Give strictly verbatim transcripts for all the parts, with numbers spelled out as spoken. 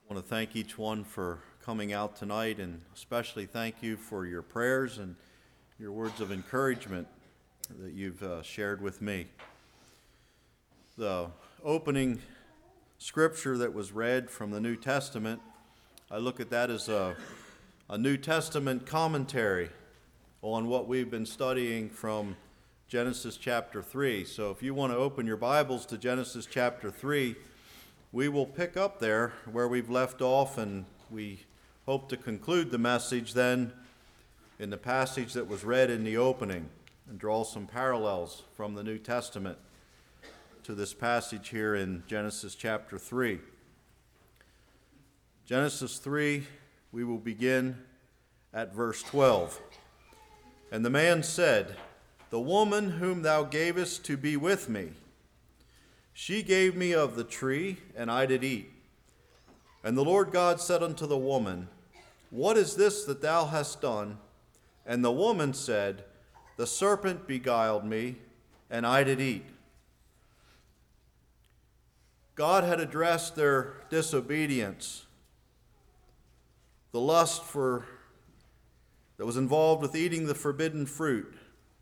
I want to thank each one for coming out tonight, and especially thank you for your prayers and your words of encouragement that you've uh, shared with me. The opening scripture that was read from the New Testament, I look at that as a, a New Testament commentary on what we've been studying from Genesis chapter three. So if you want to open your Bibles to Genesis chapter three, we will pick up there where we've left off, and we hope to conclude the message then in the passage that was read in the opening and draw some parallels from the New Testament to this passage here in Genesis chapter three. Genesis three, we will begin at verse twelve. And the man said, "The woman whom thou gavest to be with me, she gave me of the tree, and I did eat. And the Lord God said unto the woman, What is this that thou hast done? And the woman said, The serpent beguiled me, and I did eat." God had addressed their disobedience, the lust for that was involved with eating the forbidden fruit.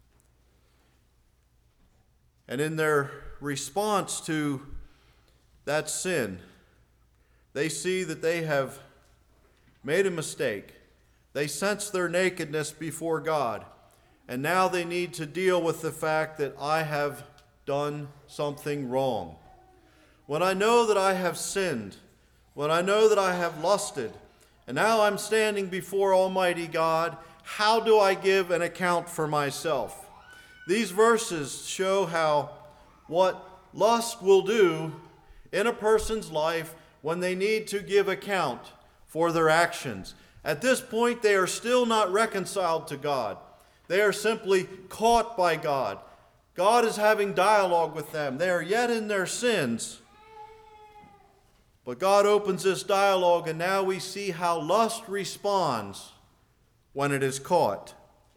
And in their response to that sin, they see that they have made a mistake. They sense their nakedness before God, and now they need to deal with the fact that I have done something wrong. When I know that I have sinned, when I know that I have lusted, and now I'm standing before Almighty God, how do I give an account for myself? These verses show how what lust will do in a person's life when they need to give account for their actions. At this point, they are still not reconciled to God. They are simply caught by God. God is having dialogue with them. They are yet in their sins. But God opens this dialogue, and now we see how lust responds when it is caught.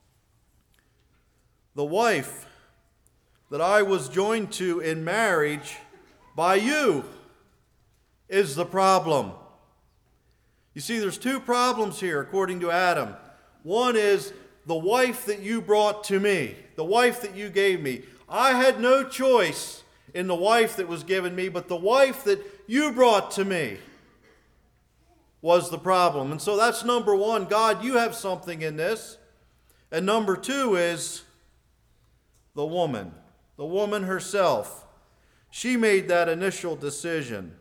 The wife that I was joined to in marriage by you is the problem. You see, there's two problems here according to Adam. One is the wife that you brought to me, the wife that you gave me. I had no choice in the wife that was given me, but the wife that you brought to me was the problem. And so that's number one. God, you have something in this. And number two is the woman. The woman herself. She made that initial decision.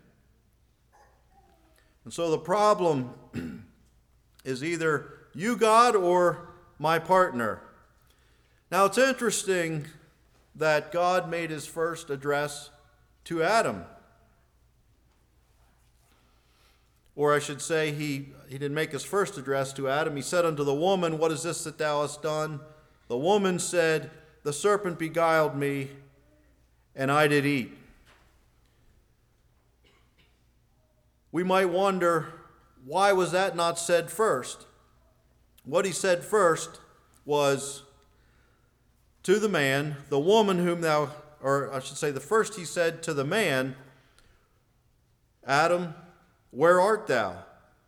And so the problem is either you, God, or my partner. Now it's interesting that God made his first address to Adam. Or I should say, he, he didn't make his first address to Adam. He said unto the woman, What is this that thou hast done? The woman said, The serpent beguiled me, and I did eat. We might wonder, why was that not said first? What he said first was to the man, the woman whom thou, or I should say the first he said to the man, Adam, where art thou?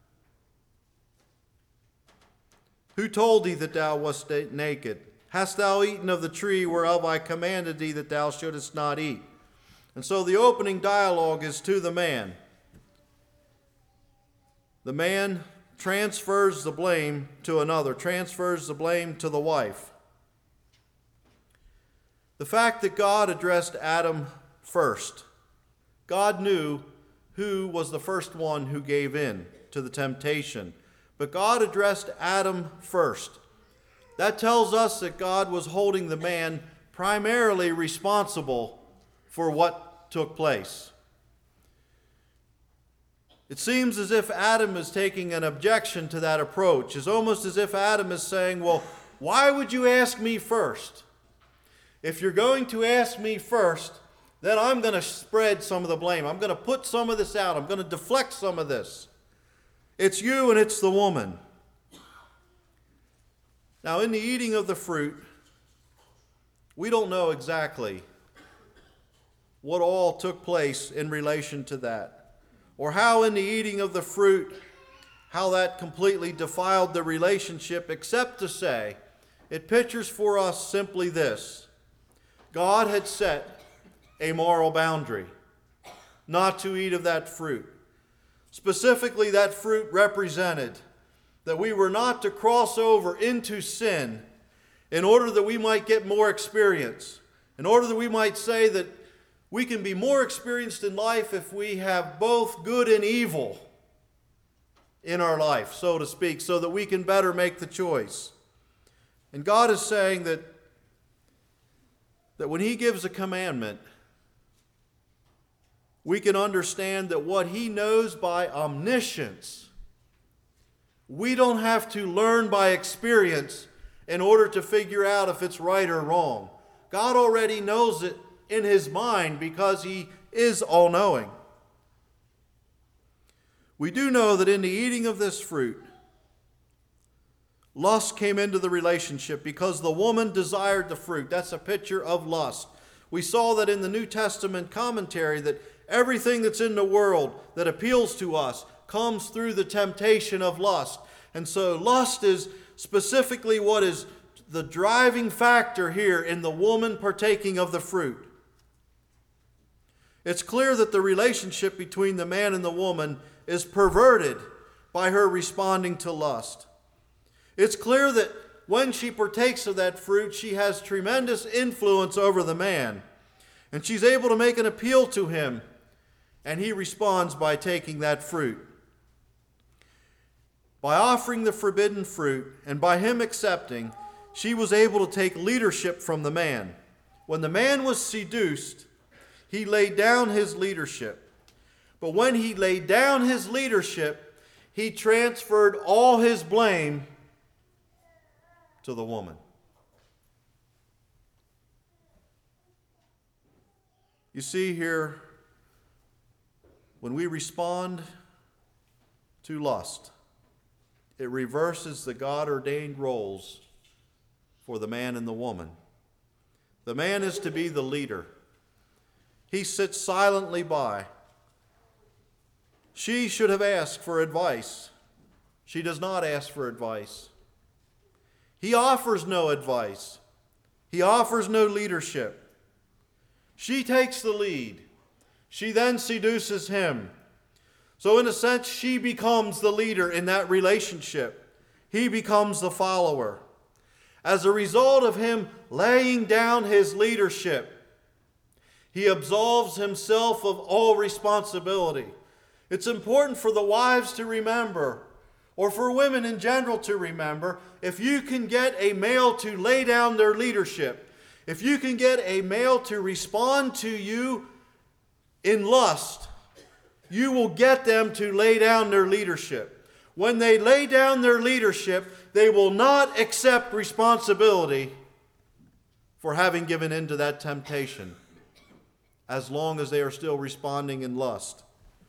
Who told thee that thou wast naked? Hast thou eaten of the tree whereof I commanded thee that thou shouldest not eat? And so the opening dialogue is to the man. The man transfers the blame to another, transfers the blame to the wife. The fact that God addressed Adam first, God knew who was the first one who gave in to the temptation. But God addressed Adam first. That tells us that God was holding the man primarily responsible for what took place. It seems as if Adam is taking an objection to that approach. It's almost as if Adam is saying, well, why would you ask me first? If you're going to ask me first, then I'm going to spread some of the blame. I'm going to put some of this out. I'm going to deflect some of this. It's you and it's the woman. Now, in the eating of the fruit, we don't know exactly what all took place in relation to that. or how in the eating of the fruit, how that completely defiled the relationship, except to say, it pictures for us simply this: God had set a moral boundary not to eat of that fruit. Specifically, that fruit represented that we were not to cross over into sin in order that we might get more experience, in order that we might say that we can be more experienced in life if we have both good and evil in our life, so to speak, so that we can better make the choice. And God is saying that, that when He gives a commandment, we can understand that what He knows by omniscience, we don't have to learn by experience in order to figure out if it's right or wrong. God already knows it in His mind because He is all-knowing. We do know that in the eating of this fruit, lust came into the relationship because the woman desired the fruit. That's a picture of lust. We saw that in the New Testament commentary that everything that's in the world that appeals to us comes through the temptation of lust. And so lust is specifically what is the driving factor here in the woman partaking of the fruit. It's clear that the relationship between the man and the woman is perverted by her responding to lust. It's clear that when she partakes of that fruit, she has tremendous influence over the man. And she's able to make an appeal to him, and he responds by taking that fruit. By offering the forbidden fruit, and by him accepting, she was able to take leadership from the man. When the man was seduced, he laid down his leadership. But when he laid down his leadership, he transferred all his blame to the woman. You see here, when we respond to lust, it reverses the God-ordained roles for the man and the woman. The man is to be the leader. He sits silently by. She should have asked for advice. She does not ask for advice. He offers no advice. He offers no leadership. She takes the lead. She then seduces him. So in a sense, she becomes the leader in that relationship. He becomes the follower. As a result of him laying down his leadership, he absolves himself of all responsibility. It's important for the wives to remember, or for women in general to remember, if you can get a male to lay down their leadership, if you can get a male to respond to you in lust, you will get them to lay down their leadership. When they lay down their leadership, they will not accept responsibility for having given in to that temptation, as long as they are still responding in lust.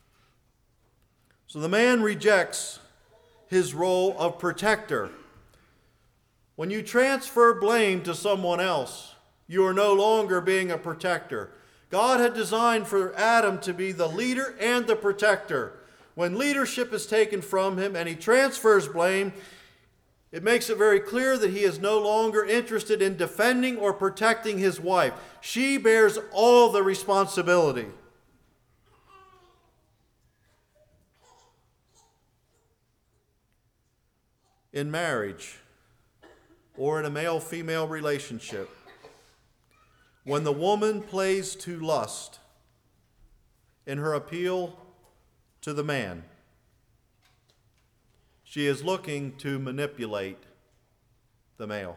So the man rejects his role of protector. When you transfer blame to someone else, you are no longer being a protector. God had designed for Adam to be the leader and the protector. When leadership is taken from him and he transfers blame, it makes it very clear that he is no longer interested in defending or protecting his wife. She bears all the responsibility. In marriage or in a male-female relationship, when the woman plays to lust in her appeal to the man, she is looking to manipulate the male.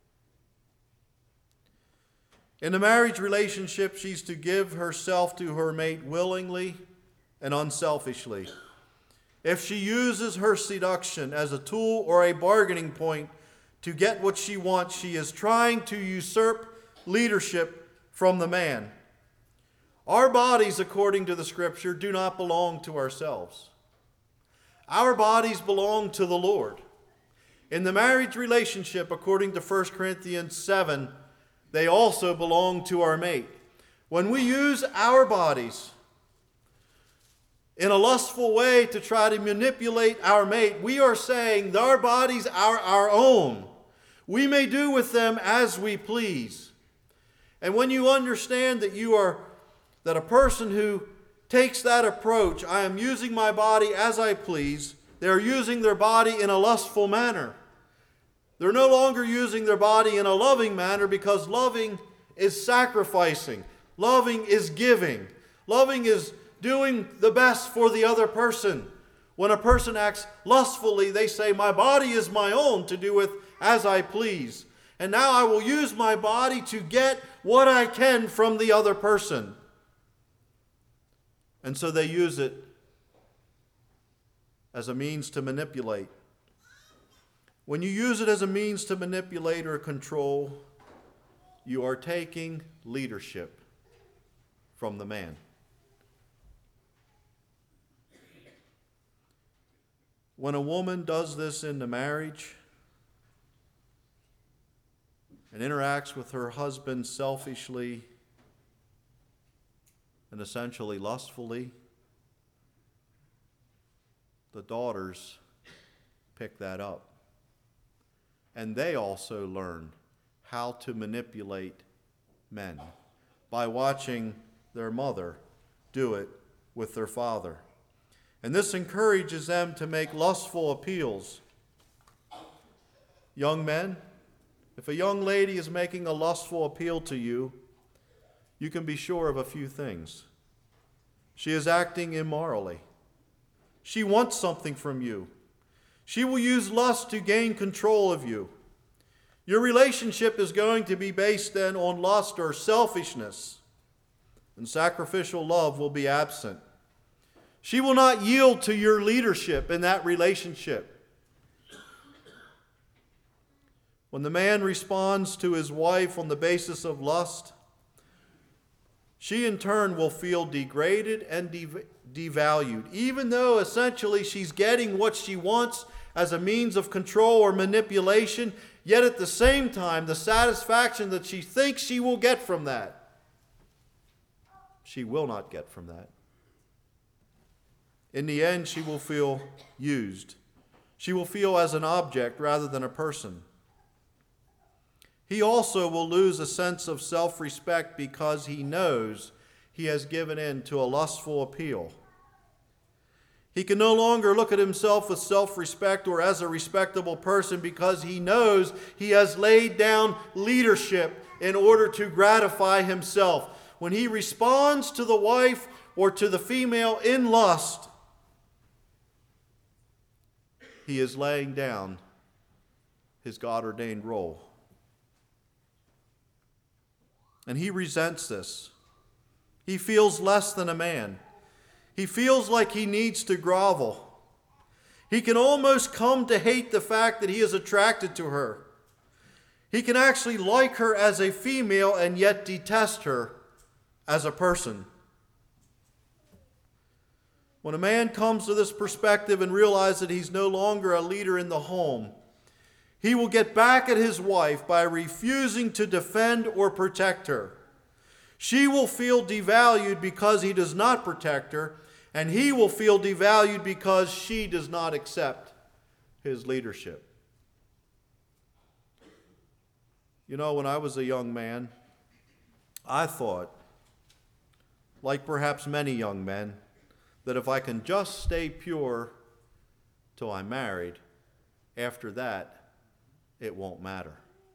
In the marriage relationship, she's to give herself to her mate willingly and unselfishly. If she uses her seduction as a tool or a bargaining point to get what she wants, she is trying to usurp leadership from the man. Our bodies, according to the Scripture, do not belong to ourselves. Our bodies belong to the Lord. In the marriage relationship, according to First Corinthians seven, they also belong to our mate. When we use our bodies in a lustful way to try to manipulate our mate, we are saying our bodies are our own. We may do with them as we please. And when you understand that you are, that a person who takes that approach, I am using my body as I please, they're using their body in a lustful manner. They're no longer using their body in a loving manner, because loving is sacrificing. Loving is giving. Loving is doing the best for the other person. When a person acts lustfully, they say, my body is my own to do with as I please. And now I will use my body to get what I can from the other person. And so they use it as a means to manipulate. When you use it as a means to manipulate or control, you are taking leadership from the man. When a woman does this in the marriage and interacts with her husband selfishly and essentially lustfully, the daughters pick that up. And they also learn how to manipulate men by watching their mother do it with their father. And this encourages them to make lustful appeals. Young men, if a young lady is making a lustful appeal to you, you can be sure of a few things. She is acting immorally. She wants something from you. She will use lust to gain control of you. Your relationship is going to be based then on lust or selfishness, and sacrificial love will be absent. She will not yield to your leadership in that relationship. When the man responds to his wife on the basis of lust, she in turn will feel degraded and dev- devalued, even though essentially she's getting what she wants as a means of control or manipulation, yet at the same time, the satisfaction that she thinks she will get from that, she will not get from that. In the end, she will feel used. She will feel as an object rather than a person. He also will lose a sense of self-respect because he knows he has given in to a lustful appeal. He can no longer look at himself with self-respect or as a respectable person because he knows he has laid down leadership in order to gratify himself. When he responds to the wife or to the female in lust, he is laying down his God-ordained role. And he resents this. He feels less than a man. He feels like he needs to grovel. He can almost come to hate the fact that he is attracted to her. He can actually like her as a female and yet detest her as a person. When a man comes to this perspective and realizes that he's no longer a leader in the home, he will get back at his wife by refusing to defend or protect her. She will feel devalued because he does not protect her, and he will feel devalued because she does not accept his leadership. You know, when I was a young man, I thought, like perhaps many young men, that if I can just stay pure till I'm married, after that, it won't matter.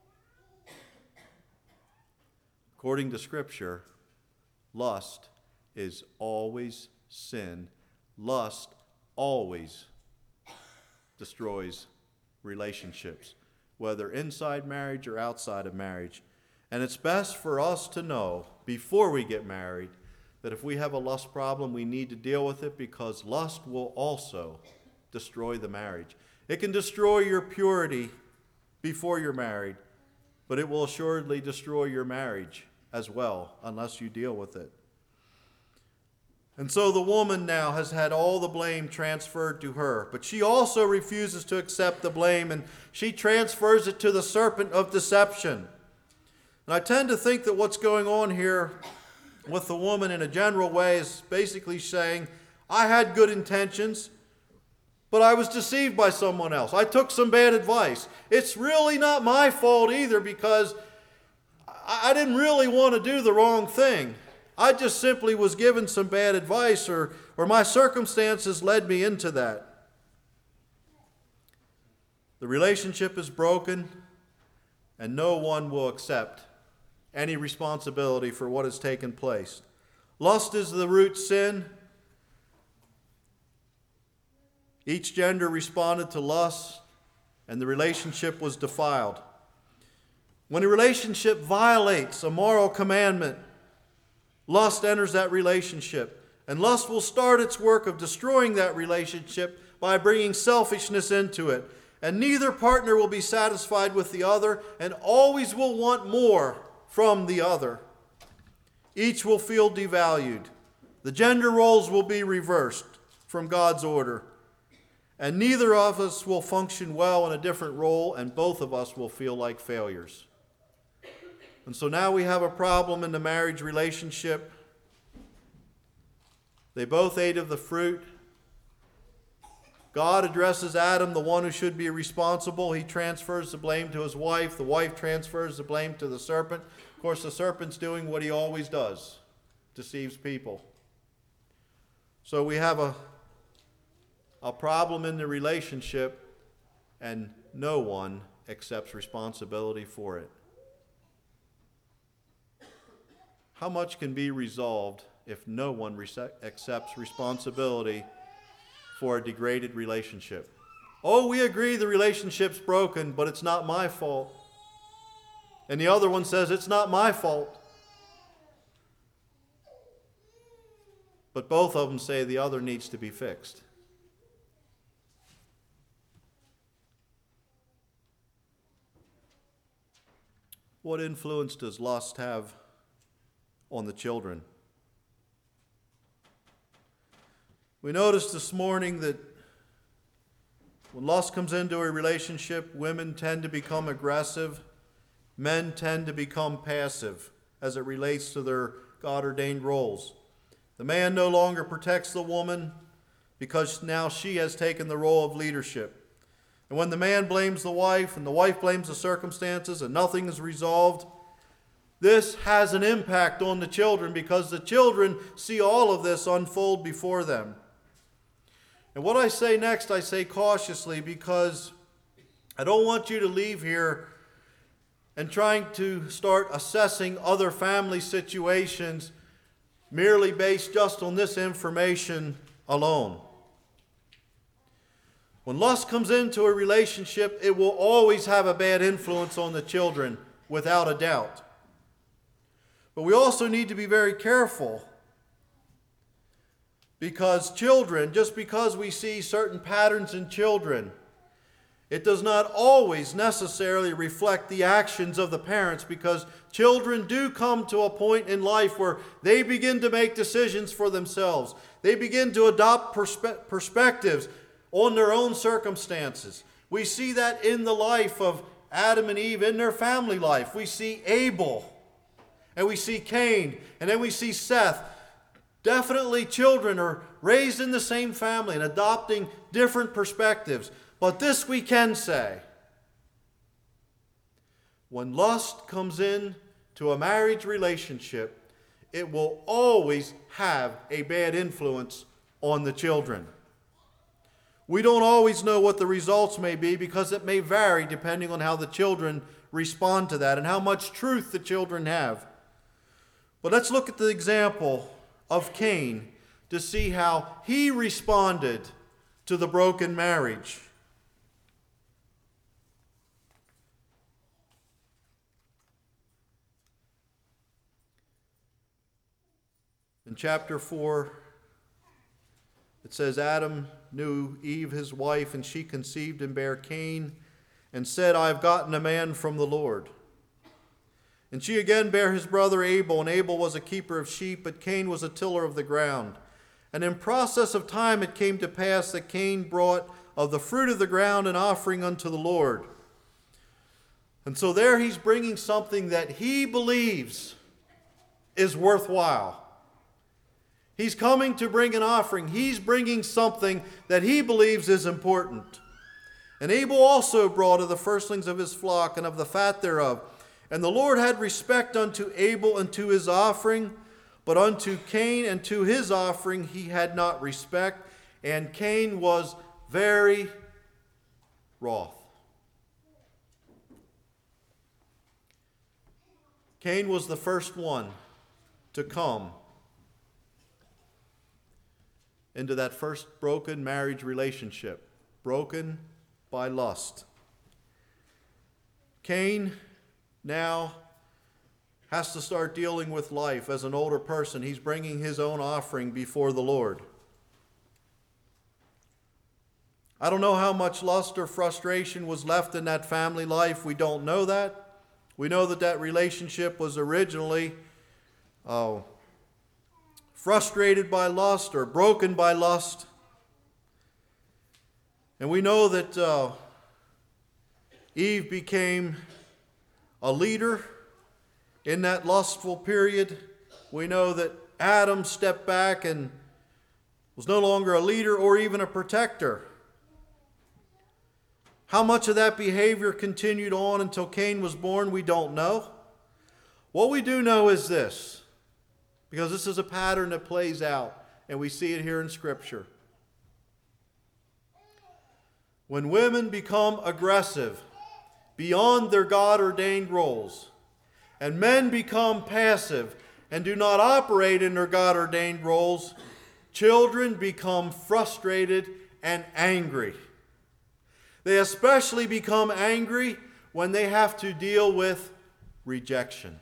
According to Scripture, lust is always sin. Lust always destroys relationships, whether inside marriage or outside of marriage. And it's best for us to know before we get married that if we have a lust problem, we need to deal with it, because lust will also destroy the marriage. It can destroy your purity before you're married, but it will assuredly destroy your marriage as well unless you deal with it. And so the woman now has had all the blame transferred to her, but she also refuses to accept the blame, and she transfers it to the serpent of deception. And I tend to think that what's going on here with the woman in a general way is basically saying, I had good intentions, but I was deceived by someone else. I took some bad advice. It's really not my fault either, because I didn't really want to do the wrong thing. I just simply was given some bad advice, or, or my circumstances led me into that. The relationship is broken, and no one will accept any responsibility for what has taken place. Lust is the root sin. Each gender responded to lust, and the relationship was defiled. When a relationship violates a moral commandment, lust enters that relationship, and lust will start its work of destroying that relationship by bringing selfishness into it. And neither partner will be satisfied with the other, and always will want more from the other. Each will feel devalued. The gender roles will be reversed from God's order. And neither of us will function well in a different role, and both of us will feel like failures. And so now we have a problem in the marriage relationship. They both ate of the fruit. God addresses Adam, the one who should be responsible. He transfers the blame to his wife. The wife transfers the blame to the serpent. Of course, the serpent's doing what he always does, deceives people. So we have a, a problem in the relationship, and no one accepts responsibility for it. How much can be resolved if no one rece- accepts responsibility for a degraded relationship? Oh, we agree the relationship's broken, but it's not my fault. And the other one says, it's not my fault. But both of them say the other needs to be fixed. What influence does lust have on the children? We noticed this morning that when lust comes into a relationship, women tend to become aggressive, men tend to become passive as it relates to their God-ordained roles. The man no longer protects the woman because now she has taken the role of leadership. And when the man blames the wife and the wife blames the circumstances and nothing is resolved, this has an impact on the children because the children see all of this unfold before them. And what I say next, I say cautiously because I don't want you to leave here and trying to start assessing other family situations merely based just on this information alone. When lust comes into a relationship, it will always have a bad influence on the children, without a doubt. But we also need to be very careful, because children, just because we see certain patterns in children, it does not always necessarily reflect the actions of the parents, because children do come to a point in life where they begin to make decisions for themselves. They begin to adopt perspe- perspectives on their own circumstances. We see that in the life of Adam and Eve, in their family life. We see Abel, and we see Cain, and then we see Seth. Definitely children are raised in the same family and adopting different perspectives. But this we can say: when lust comes in to a marriage relationship, it will always have a bad influence on the children. We don't always know what the results may be because it may vary depending on how the children respond to that and how much truth the children have. But let's look at the example of Cain to see how he responded to the broken marriage. In chapter four, it says, Adam knew Eve his wife, and she conceived and bare Cain, and said, I have gotten a man from the Lord. And she again bare his brother Abel, and Abel was a keeper of sheep, but Cain was a tiller of the ground. And in process of time it came to pass that Cain brought of the fruit of the ground an offering unto the Lord. And so there he's bringing something that he believes is worthwhile. He's coming to bring an offering. He's bringing something that he believes is important. And Abel also brought of the firstlings of his flock and of the fat thereof. And the Lord had respect unto Abel and to his offering, but unto Cain and to his offering he had not respect. And Cain was very wroth. Cain was the first one to come into that first broken marriage relationship, broken by lust. Cain now has to start dealing with life as an older person. He's bringing his own offering before the Lord. I don't know how much lust or frustration was left in that family life. We don't know that. We know that that relationship was originally uh, frustrated by lust or broken by lust. And we know that uh, Eve became a leader in that lustful period. We know that Adam stepped back and was no longer a leader or even a protector. How much of that behavior continued on until Cain was born, we don't know. What we do know is this, because this is a pattern that plays out, and we see it here in Scripture. When women become aggressive beyond their God-ordained roles, and men become passive and do not operate in their God-ordained roles, children become frustrated and angry. They especially become angry when they have to deal with rejection.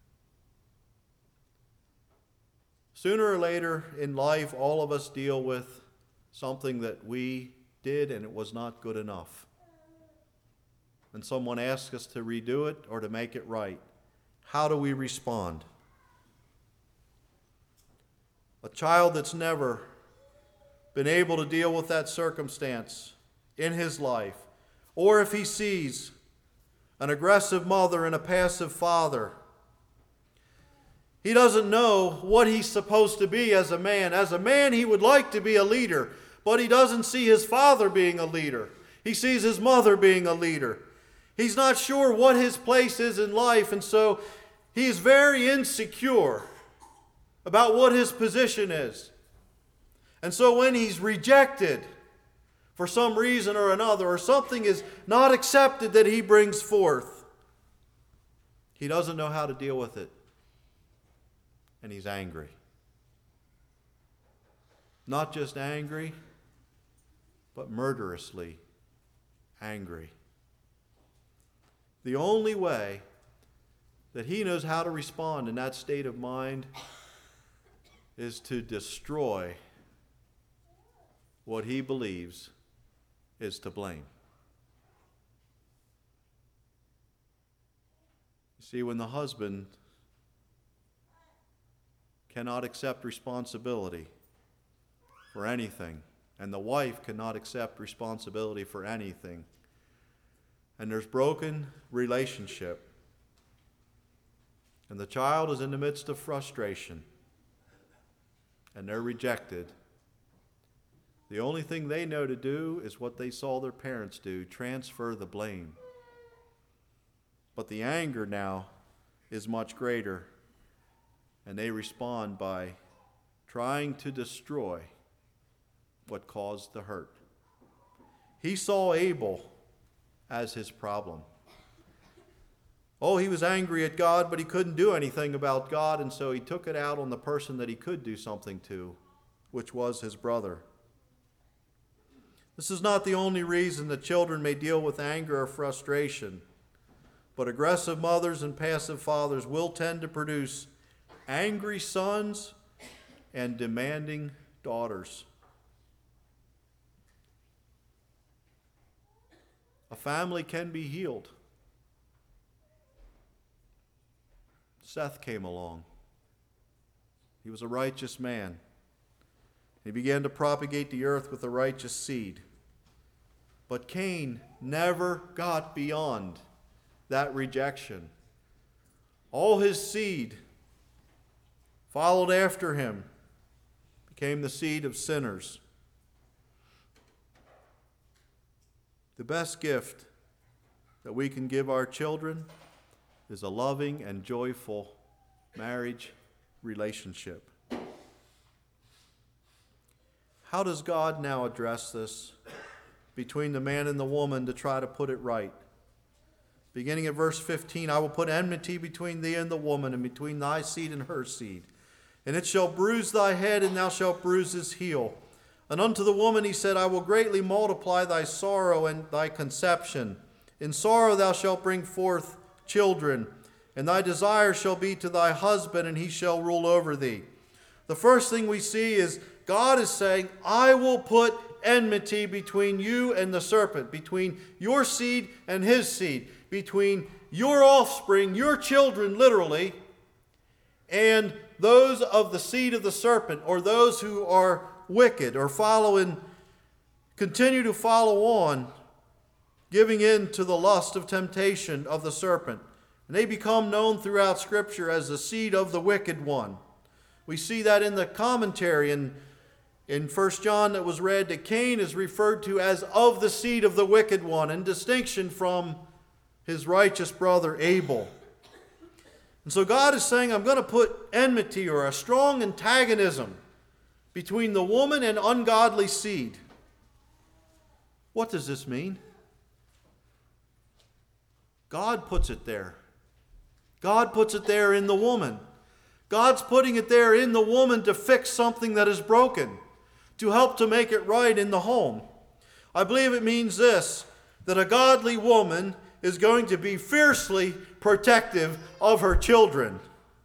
Sooner or later in life, all of us deal with something that we did and it was not good enough. And someone asks us to redo it or to make it right. How do we respond? A child that's never been able to deal with that circumstance in his life, or if he sees an aggressive mother and a passive father, he doesn't know what he's supposed to be as a man. As a man, he would like to be a leader, but he doesn't see his father being a leader. He sees his mother being a leader. He's not sure what his place is in life, and so he's very insecure about what his position is. And so when he's rejected for some reason or another, or something is not accepted that he brings forth, he doesn't know how to deal with it. And he's angry. Not just angry, but murderously angry. The only way that he knows how to respond in that state of mind is to destroy what he believes is to blame. You see, when the husband cannot accept responsibility for anything, and the wife cannot accept responsibility for anything, and there's broken relationship, and the child is in the midst of frustration, and they're rejected, the only thing they know to do is what they saw their parents do, transfer the blame. But the anger now is much greater, and they respond by trying to destroy what caused the hurt. He saw Abel as his problem. Oh, he was angry at God, but he couldn't do anything about God, and so he took it out on the person that he could do something to, which was his brother. This is not the only reason that children may deal with anger or frustration, but aggressive mothers and passive fathers will tend to produce angry sons and demanding daughters. A family can be healed. Seth came along. He was a righteous man. He began to propagate the earth with a righteous seed. But Cain never got beyond that rejection. All his seed followed after him, became the seed of sinners. The best gift that we can give our children is a loving and joyful marriage relationship. How does God now address this between the man and the woman to try to put it right? Beginning at verse fifteen, I will put enmity between thee and the woman, and between thy seed and her seed. And it shall bruise thy head, and thou shalt bruise his heel. And unto the woman he said, I will greatly multiply thy sorrow and thy conception. In sorrow thou shalt bring forth children, and thy desire shall be to thy husband, and he shall rule over thee. The first thing we see is God is saying, I will put enmity between you and the serpent, between your seed and his seed, between your offspring, your children literally, and those of the seed of the serpent, or those who are wicked or follow in, continue to follow on, giving in to the lust of temptation of the serpent. And they become known throughout Scripture as the seed of the wicked one. We see that in the commentary in, in First John that was read, that Cain is referred to as of the seed of the wicked one, in distinction from his righteous brother Abel. And so God is saying, I'm going to put enmity, or a strong antagonism, between the woman and ungodly seed. What does this mean? God puts it there. God puts it there in the woman. God's putting it there in the woman to fix something that is broken, to help to make it right in the home. I believe it means this, that a godly woman is going to be fiercely protective of her children,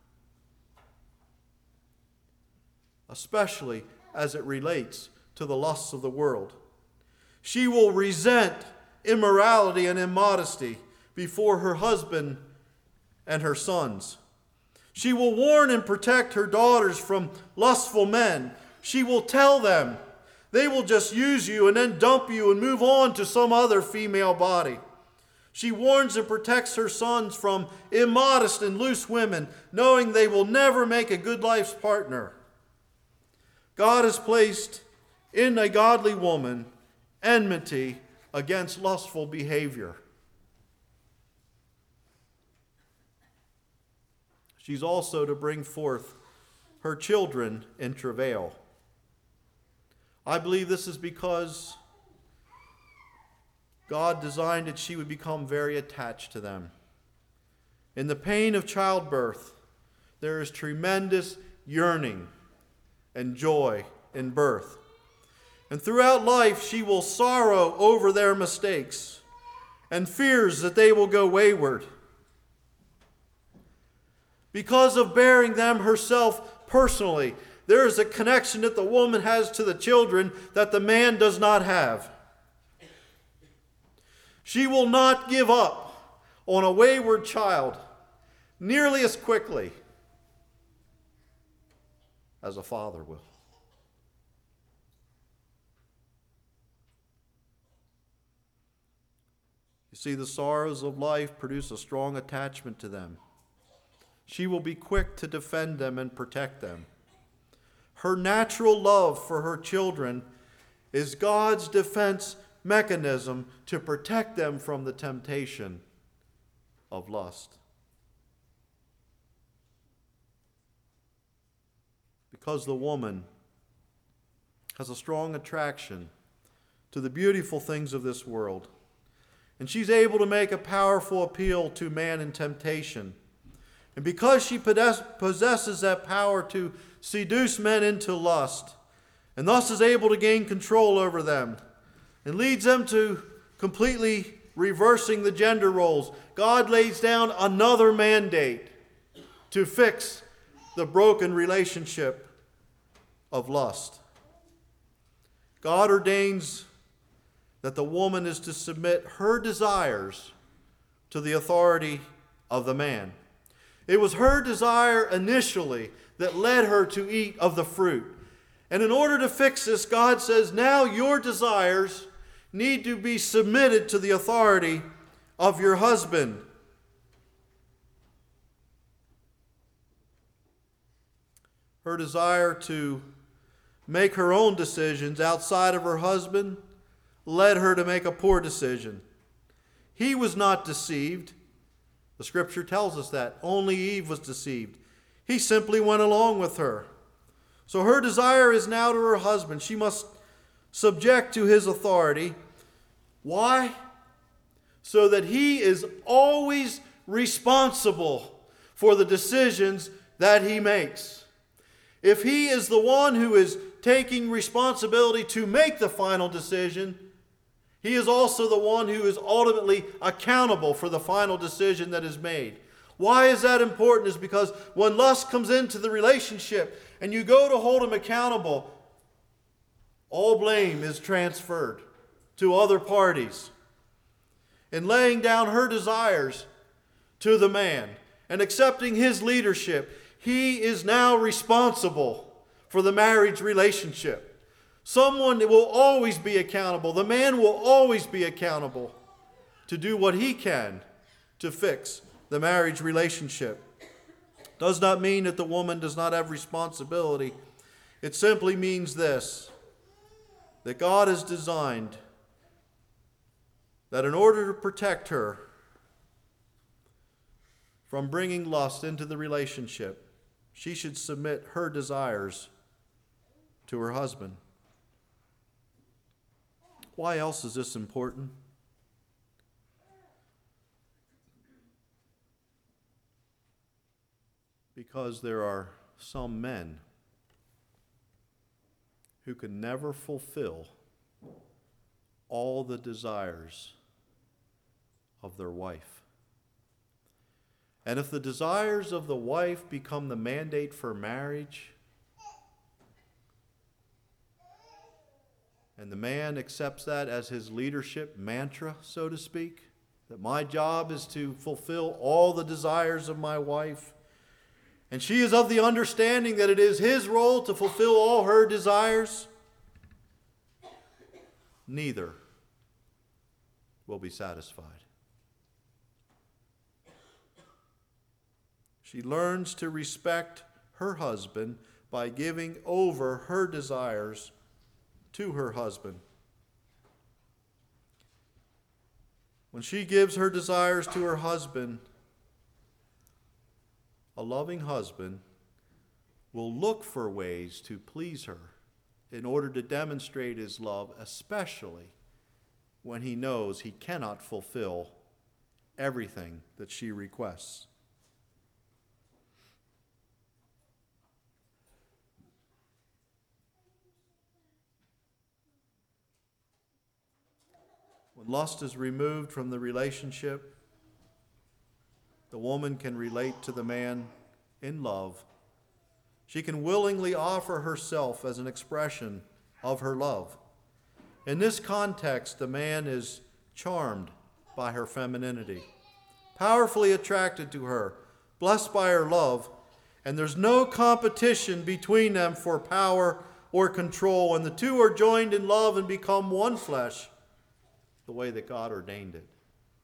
especially as it relates to the lusts of the world. She will resent immorality and immodesty before her husband and her sons. She will warn and protect her daughters from lustful men. She will tell them they will just use you and then dump you and move on to some other female body. She warns and protects her sons from immodest and loose women, knowing they will never make a good life's partner. God has placed in a godly woman enmity against lustful behavior. She's also to bring forth her children in travail. I believe this is because God designed that she would become very attached to them. In the pain of childbirth, there is tremendous yearning and joy in birth. And throughout life, she will sorrow over their mistakes and fears that they will go wayward. Because of bearing them herself personally, there is a connection that the woman has to the children that the man does not have. She will not give up on a wayward child nearly as quickly as a father will. You see, the sorrows of life produce a strong attachment to them. She will be quick to defend them and protect them. Her natural love for her children is God's defense mechanism to protect them from the temptation of lust. Because the woman has a strong attraction to the beautiful things of this world, and she's able to make a powerful appeal to man in temptation. And because she possesses that power to seduce men into lust, and thus is able to gain control over them, and leads them to completely reversing the gender roles, God lays down another mandate to fix the broken relationship of lust. God ordains that the woman is to submit her desires to the authority of the man. It was her desire initially that led her to eat of the fruit. And in order to fix this, God says, now your desires need to be submitted to the authority of your husband. Her desire to make her own decisions outside of her husband led her to make a poor decision. He was not deceived. The scripture tells us that. Only Eve was deceived. He simply went along with her. So her desire is now to her husband. She must subject to his authority. Why? So that he is always responsible for the decisions that he makes. If he is the one who is taking responsibility to make the final decision, he is also the one who is ultimately accountable for the final decision that is made. Why is that important? Is because when lust comes into the relationship and you go to hold him accountable, all blame is transferred to other parties. In laying down her desires to the man and accepting his leadership, he is now responsible for the marriage relationship. Someone will always be accountable. The man will always be accountable to do what he can to fix the marriage relationship. Does not mean that the woman does not have responsibility. It simply means this, that God has designed that in order to protect her from bringing lust into the relationship, she should submit her desires to her husband. Why else is this important? Because there are some men who can never fulfill all the desires of their wife. And if the desires of the wife become the mandate for marriage, and the man accepts that as his leadership mantra, so to speak, that my job is to fulfill all the desires of my wife, and she is of the understanding that it is his role to fulfill all her desires, neither will be satisfied. She learns to respect her husband by giving over her desires to her husband. When she gives her desires to her husband, a loving husband will look for ways to please her in order to demonstrate his love, especially when he knows he cannot fulfill everything that she requests. When lust is removed from the relationship, the woman can relate to the man in love. She can willingly offer herself as an expression of her love. In this context, the man is charmed by her femininity, powerfully attracted to her, blessed by her love, and there's no competition between them for power or control, and the two are joined in love and become one flesh, the way that God ordained it.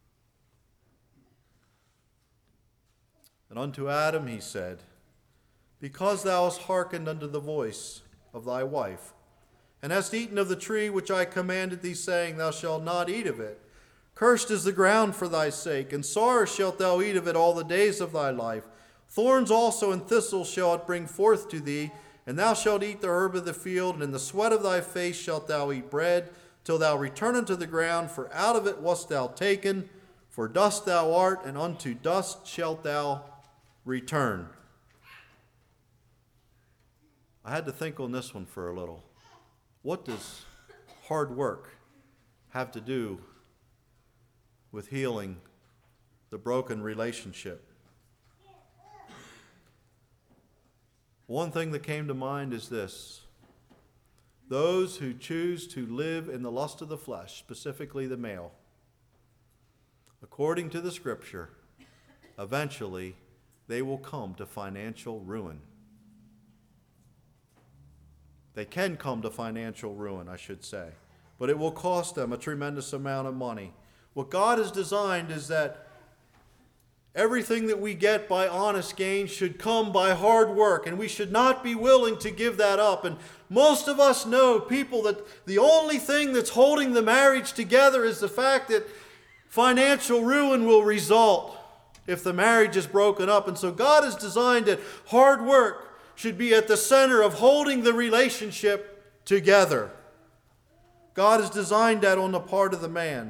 And unto Adam he said, because thou hast hearkened unto the voice of thy wife, and hast eaten of the tree which I commanded thee, saying, thou shalt not eat of it, cursed is the ground for thy sake, and sorrow shalt thou eat of it all the days of thy life. Thorns also and thistles shall it bring forth to thee, and thou shalt eat the herb of the field, and in the sweat of thy face shalt thou eat bread, till thou return unto the ground, for out of it wast thou taken, for dust thou art, and unto dust shalt thou return. I had to think on this one for a little. What does hard work have to do with healing the broken relationship? One thing that came to mind is this. Those who choose to live in the lust of the flesh, specifically the male, according to the scripture, eventually they will come to financial ruin. They can come to financial ruin, I should say, but it will cost them a tremendous amount of money. What God has designed is that everything that we get by honest gain should come by hard work, and we should not be willing to give that up. And most of us know people that the only thing that's holding the marriage together is the fact that financial ruin will result if the marriage is broken up. And so God has designed that hard work should be at the center of holding the relationship together. God has designed that on the part of the man.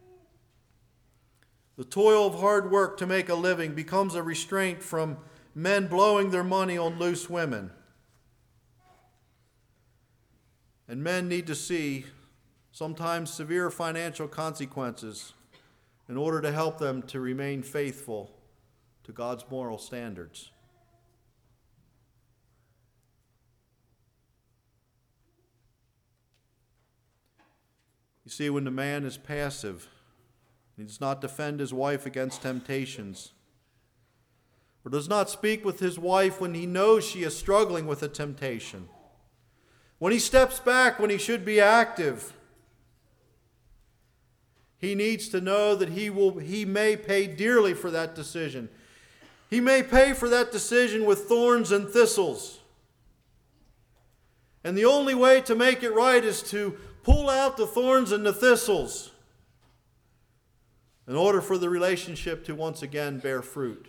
The toil of hard work to make a living becomes a restraint from men blowing their money on loose women. And men need to see sometimes severe financial consequences in order to help them to remain faithful to God's moral standards. You see, when the man is passive, he does not defend his wife against temptations, or does not speak with his wife when he knows she is struggling with a temptation, when he steps back when he should be active, he needs to know that he will he may pay dearly for that decision. He may pay for that decision with thorns and thistles. And the only way to make it right is to pull out the thorns and the thistles in order for the relationship to once again bear fruit.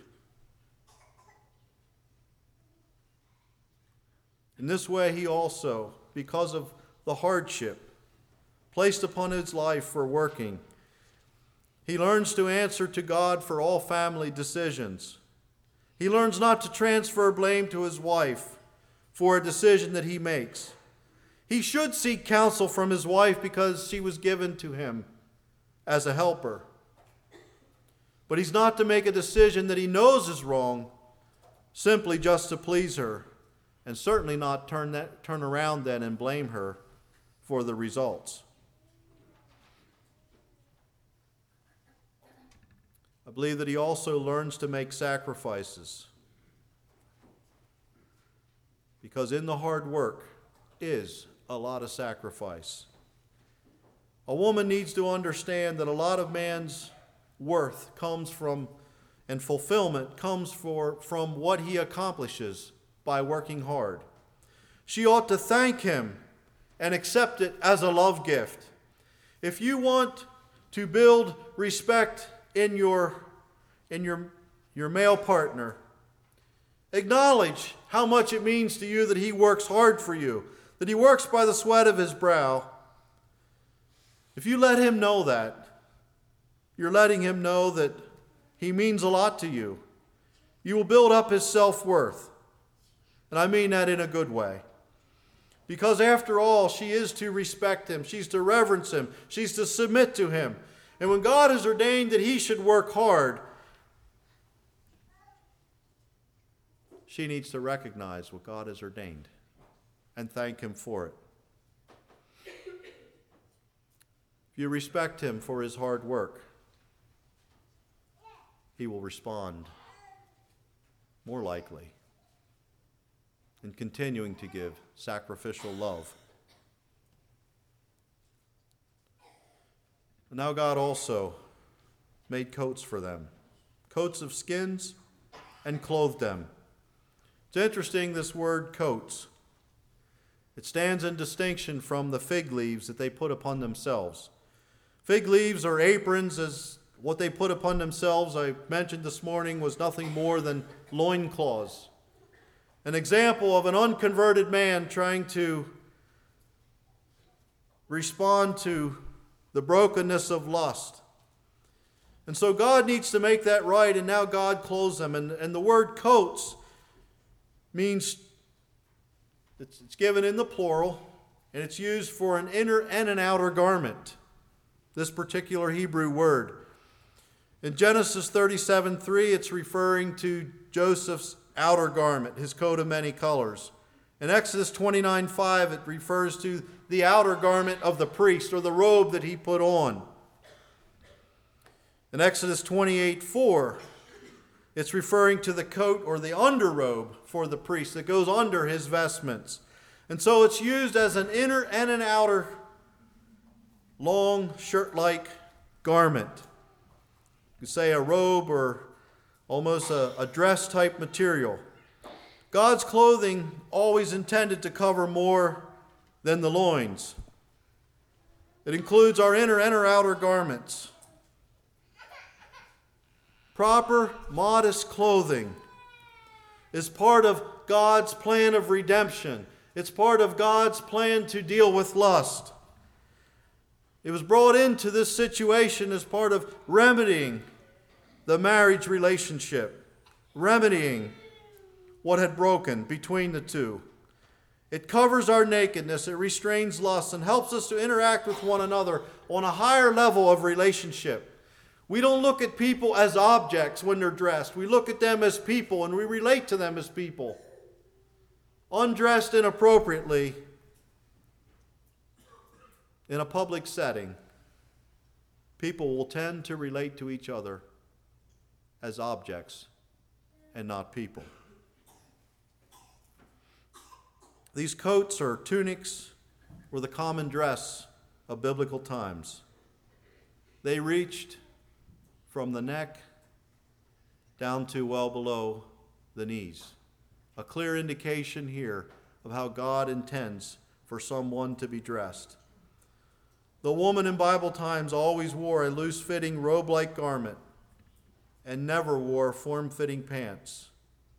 In this way, he also, because of the hardship placed upon his life for working, he learns to answer to God for all family decisions. He learns not to transfer blame to his wife for a decision that he makes. He should seek counsel from his wife because she was given to him as a helper. But he's not to make a decision that he knows is wrong simply just to please her, and certainly not turn that turn around then and blame her for the results. I believe that he also learns to make sacrifices, because in the hard work is a lot of sacrifice. A woman needs to understand that a lot of man's worth comes from, and fulfillment comes for, from what he accomplishes by working hard. She ought to thank him and accept it as a love gift. If you want to build respect in your in your your male partner, acknowledge how much it means to you that he works hard for you, that he works by the sweat of his brow. If you let him know that, you're letting him know that he means a lot to you. You will build up his self-worth. And I mean that in a good way. Because after all, she is to respect him. She's to reverence him. She's to submit to him. And when God has ordained that he should work hard, she needs to recognize what God has ordained and thank him for it. If you respect him for his hard work, he will respond more likely in continuing to give sacrificial love. And now God also made coats for them, coats of skins, and clothed them. It's interesting, this word coats. It stands in distinction from the fig leaves that they put upon themselves. Fig leaves or aprons, as what they put upon themselves, I mentioned this morning, was nothing more than loincloths. An example of an unconverted man trying to respond to the brokenness of lust. And so God needs to make that right, and now God clothes them. And, and the word coats means, it's, it's given in the plural, and it's used for an inner and an outer garment, this particular Hebrew word. In Genesis thirty-seven three, it's referring to Joseph's outer garment, his coat of many colors. In Exodus twenty-nine five, it refers to the outer garment of the priest, or the robe that he put on. In Exodus twenty-eight four, it's referring to the coat or the underrobe for the priest that goes under his vestments. And so it's used as an inner and an outer long shirt-like garment. You could say a robe or almost a, a dress type material. God's clothing always intended to cover more than the loins. It includes our inner and our outer garments. Proper, modest clothing is part of God's plan of redemption. It's part of God's plan to deal with lust. It was brought into this situation as part of remedying the marriage relationship, remedying what had broken between the two. It covers our nakedness, it restrains lust, and helps us to interact with one another on a higher level of relationship. We don't look at people as objects when they're dressed. We look at them as people, and we relate to them as people. Undressed inappropriately in a public setting, people will tend to relate to each other as objects and not people. These coats or tunics were the common dress of biblical times. They reached from the neck down to well below the knees. A clear indication here of how God intends for someone to be dressed. The woman in Bible times always wore a loose-fitting robe-like garment and never wore form-fitting pants.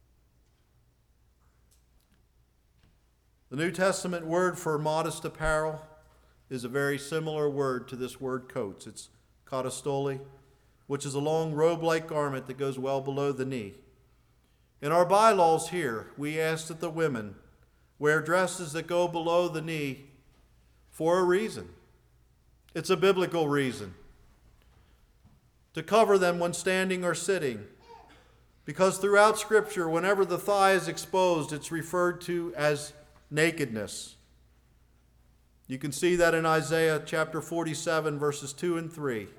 The New Testament word for modest apparel is a very similar word to this word coats. It's katastoli, which is a long robe-like garment that goes well below the knee. In our bylaws here, we ask that the women wear dresses that go below the knee for a reason. It's a biblical reason. To cover them when standing or sitting. Because throughout Scripture, whenever the thigh is exposed, it's referred to as nakedness. You can see that in Isaiah chapter forty-seven, verses two and three.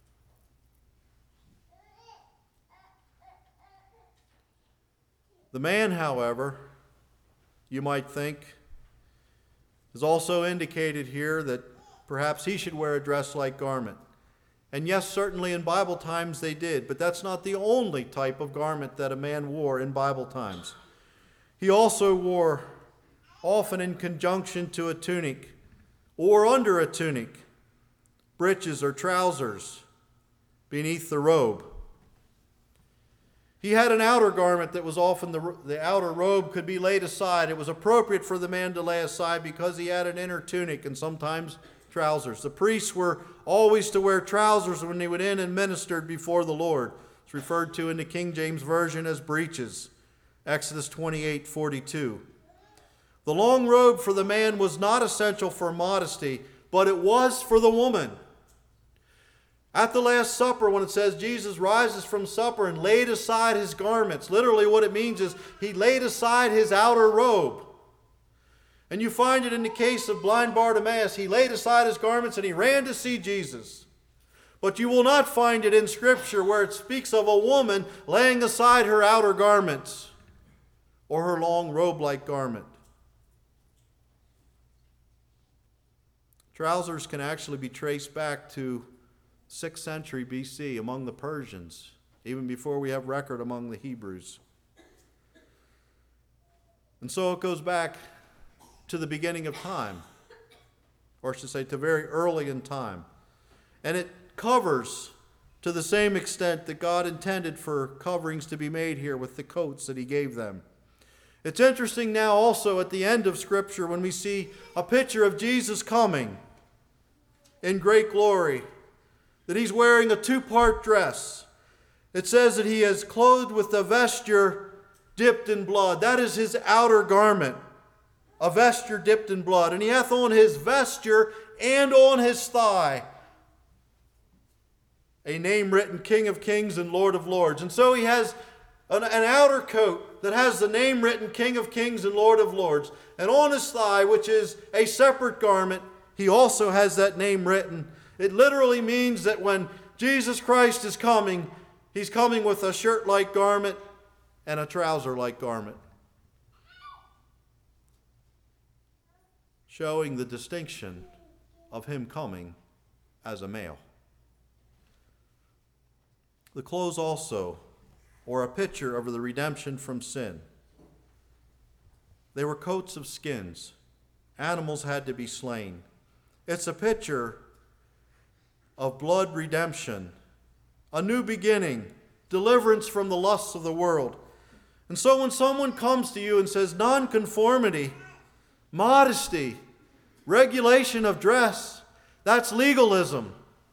The man, however, you might think, is also indicated here that perhaps he should wear a dress-like garment. And yes, certainly in Bible times they did, but that's not the only type of garment that a man wore in Bible times. He also wore, often in conjunction to a tunic, or under a tunic, breeches or trousers beneath the robe. He had an outer garment that was often the, the outer robe could be laid aside. It was appropriate for the man to lay aside because he had an inner tunic and sometimes trousers. The priests were always to wear trousers when they went in and ministered before the Lord. It's referred to in the King James Version as breeches. Exodus twenty-eight forty-two. The long robe for the man was not essential for modesty, but it was for the woman. At the Last Supper, when it says Jesus rises from supper and laid aside his garments, literally what it means is he laid aside his outer robe. And you find it in the case of blind Bartimaeus. He laid aside his garments and he ran to see Jesus. But you will not find it in Scripture where it speaks of a woman laying aside her outer garments or her long robe-like garment. Trousers can actually be traced back to sixth century B C among the Persians, even before we have record among the Hebrews. And so it goes back to the beginning of time, or I should say to very early in time. And it covers to the same extent that God intended for coverings to be made here with the coats that he gave them. It's interesting now also at the end of Scripture when we see a picture of Jesus coming in great glory, that he's wearing a two-part dress. It says that he is clothed with a vesture dipped in blood. That is his outer garment, a vesture dipped in blood. And he hath on his vesture and on his thigh a name written, King of Kings and Lord of Lords. And so he has an, an outer coat that has the name written, King of Kings and Lord of Lords. And on his thigh, which is a separate garment, he also has that name written. It literally means that when Jesus Christ is coming, he's coming with a shirt-like garment and a trouser-like garment, showing the distinction of him coming as a male. The clothes also or a picture of the redemption from sin. They were coats of skins. Animals had to be slain. It's a picture of blood redemption, a new beginning, deliverance from the lusts of the world. And so when someone comes to you and says nonconformity, modesty, regulation of dress, that's legalism.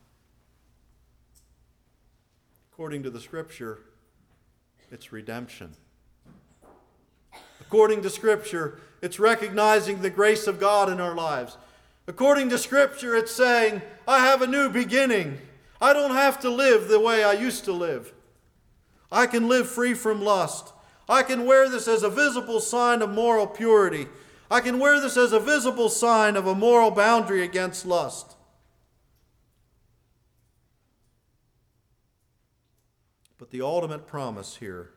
According to the Scripture, it's redemption. According to Scripture, it's recognizing the grace of God in our lives. According to Scripture, it's saying, I have a new beginning. I don't have to live the way I used to live. I can live free from lust. I can wear this as a visible sign of moral purity. I can wear this as a visible sign of a moral boundary against lust. But the ultimate promise here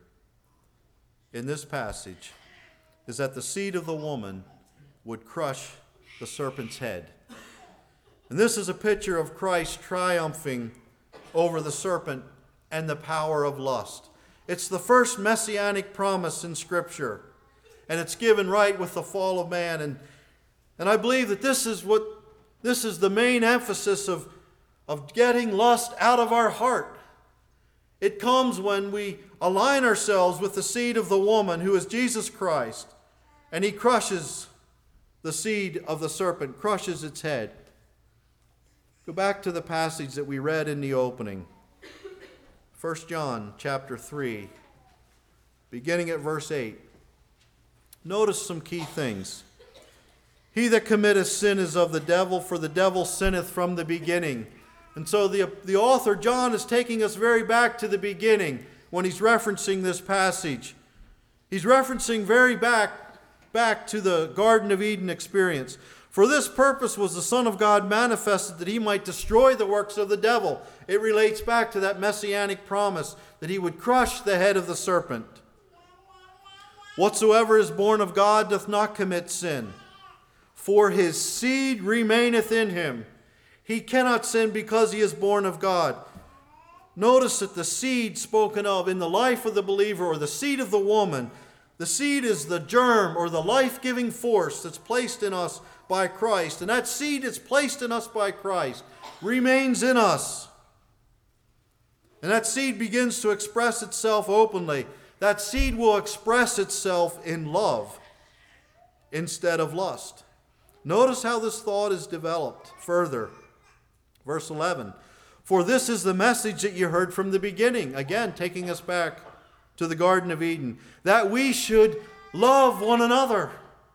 in this passage is that the seed of the woman would crush the serpent's head. And this is a picture of Christ triumphing over the serpent and the power of lust. It's the first messianic promise in Scripture, and it's given right with the fall of man. And, and I believe that this is what this is the main emphasis of, of getting lust out of our heart. It comes when we align ourselves with the seed of the woman, who is Jesus Christ, and he crushes the seed of the serpent, crushes its head. Go back to the passage that we read in the opening. First John chapter three, beginning at verse eight. Notice some key things. He that committeth sin is of the devil, for the devil sinneth from the beginning. And so the, the author, John, is taking us very back to the beginning when he's referencing this passage. He's referencing very back, back to the Garden of Eden experience. For this purpose was the Son of God manifested, that he might destroy the works of the devil. It relates back to that messianic promise that he would crush the head of the serpent. Whatsoever is born of God doth not commit sin, for his seed remaineth in him. He cannot sin because he is born of God. Notice that the seed spoken of in the life of the believer, or the seed of the woman, the seed is the germ or the life-giving force that's placed in us by Christ. And that seed that's placed in us by Christ remains in us. And that seed begins to express itself openly. That seed will express itself in love instead of lust. Notice how this thought is developed further. Verse eleven, for this is the message that you heard from the beginning. Again, taking us back to the Garden of Eden, that we should love one another.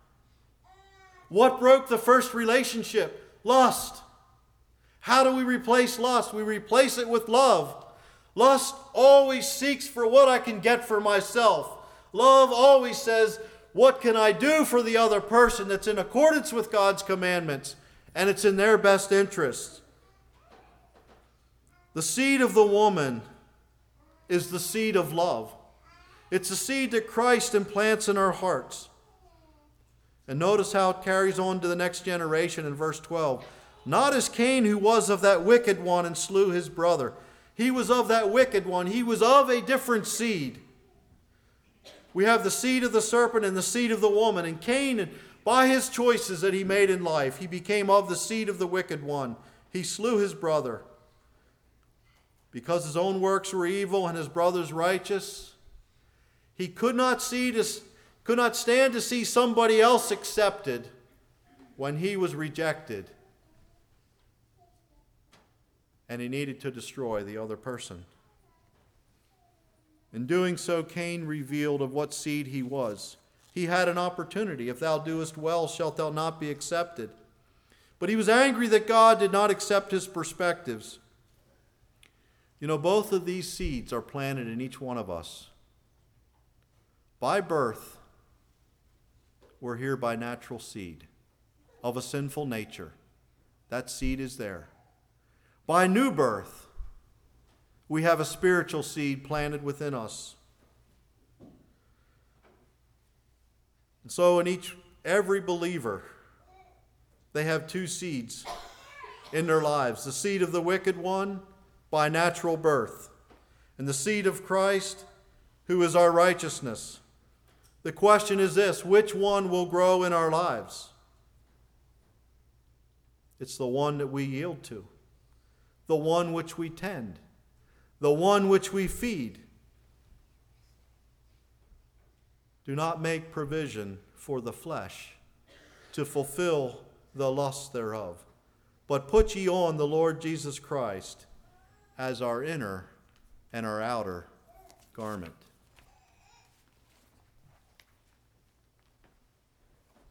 What broke the first relationship? Lust. How do we replace lust? We replace it with love. Lust always seeks for what I can get for myself. Love always says, what can I do for the other person that's in accordance with God's commandments, and it's in their best interests. The seed of the woman is the seed of love. It's the seed that Christ implants in our hearts. And notice how it carries on to the next generation in verse twelve. Not as Cain, who was of that wicked one and slew his brother. He was of that wicked one. He was of a different seed. We have the seed of the serpent and the seed of the woman. And Cain, by his choices that he made in life, he became of the seed of the wicked one. He slew his brother. Because his own works were evil and his brother's righteous, he could not see to, could not stand to see somebody else accepted when he was rejected. And he needed to destroy the other person. In doing so, Cain revealed of what seed he was. He had an opportunity. If thou doest well, shalt thou not be accepted. But he was angry that God did not accept his perspectives. You know, both of these seeds are planted in each one of us. By birth, we're here by natural seed of a sinful nature. That seed is there. By new birth, we have a spiritual seed planted within us. And so in each, every believer, they have two seeds in their lives. The seed of the wicked one by natural birth, and the seed of Christ who is our righteousness. The question is this: which one will grow in our lives? It's the one that we yield to, the one which we tend, the one which we feed. Do not make provision for the flesh to fulfill the lusts thereof, but put ye on the Lord Jesus Christ as our inner and our outer garment.